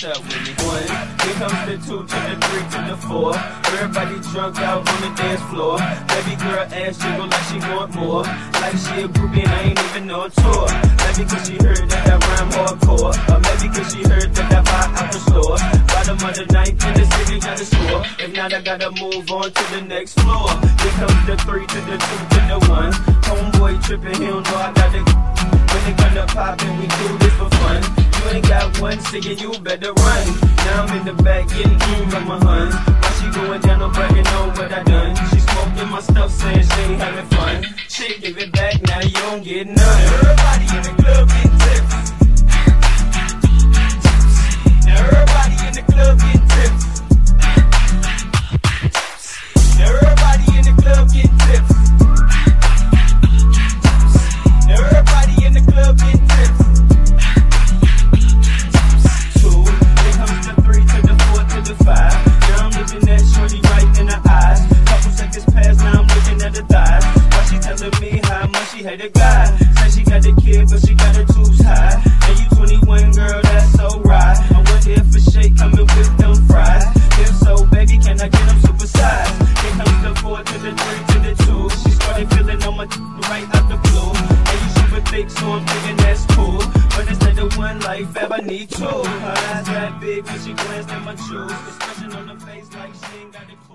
step with me. 1, here comes the 2 to the 3 to the 4. Everybody drunk out on the dance floor. Baby girl ass jiggle like she want more. Like she a groupie and I ain't even on tour. Maybe cause she heard that I rhyme hardcore. Or maybe cause she heard that I buy out the store. Bottom of the ninth in the city got a score. If not, I gotta move on to the next floor. Here comes the 3 to the 2 to the 1. Homeboy tripping, he don't know I got it. When it come to poppin', we do this for fun. You ain't got one singing, you better run. Now I'm in the back getting from my hun. While she going down, no bragging on what I done. She smoking my stuff, saying she ain't having fun. Shit, give it back, now you don't get none. Everybody in the club getting tips. Now everybody in the club getting tips. Now everybody in the club getting tips. Now everybody in the club getting tips. 2, here comes the 3 to the 4 to the 5. Now I'm looking at shorty right in the eyes. Couple seconds pass, now I'm looking at the thighs. Why she telling me how much she hate a guy? Say she got a kid, but she got her tubes high. And you 21, girl, that's so right. I went there for shake, coming with them fries. If so, baby, can I get them supersized? Here comes the 4 to the 3 to the 2. She started feeling on my right out the blue. And you super thick, so I'm thinking that's cool. But instead of one life, I need 2. Her eyes got big when she glanced at my shoes. Expression on her face like she ain't got a clue.